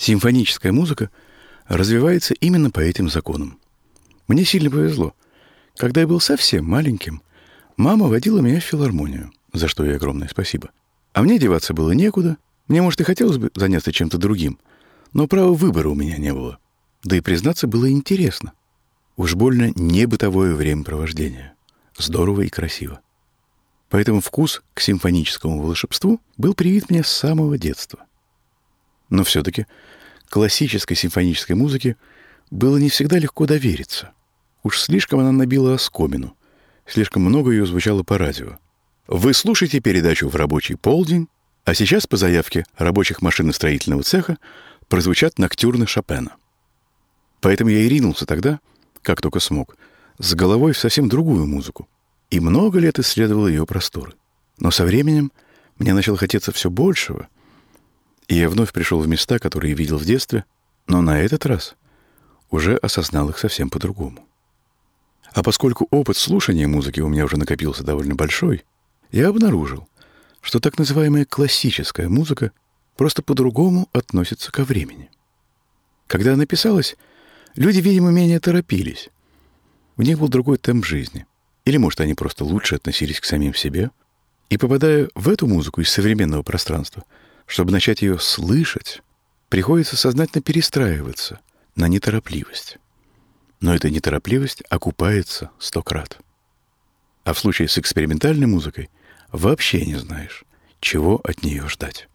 Симфоническая музыка развивается именно по этим законам. Мне сильно повезло. Когда я был совсем маленьким, мама водила меня в филармонию, за что ей огромное спасибо. А мне деваться было некуда. Мне, может, и хотелось бы заняться чем-то другим, но права выбора у меня не было. Да и, признаться, было интересно. Уж больно не бытовое времяпровождение. Здорово и красиво. Поэтому вкус к симфоническому волшебству был привит мне с самого детства. Но все-таки классической симфонической музыке было не всегда легко довериться. Уж слишком она набила оскомину. Слишком много ее звучало по радио. Вы слушаете передачу «В рабочий полдень», а сейчас по заявке рабочих машиностроительного цеха прозвучат ноктюрны Шопена. Поэтому я и ринулся тогда, как только смог, с головой в совсем другую музыку. И много лет исследовал ее просторы. Но со временем мне начало хотеться все большего, и я вновь пришел в места, которые видел в детстве, но на этот раз уже осознал их совсем по-другому. А поскольку опыт слушания музыки у меня уже накопился довольно большой, я обнаружил, что так называемая классическая музыка просто по-другому относится ко времени. Когда она писалась, люди, видимо, менее торопились. У них был другой темп жизни. Или, может, они просто лучше относились к самим себе. И попадая в эту музыку из современного пространства, чтобы начать ее слышать, приходится сознательно перестраиваться на неторопливость. Но эта неторопливость окупается 100 крат. А в случае с экспериментальной музыкой вообще не знаешь, чего от нее ждать.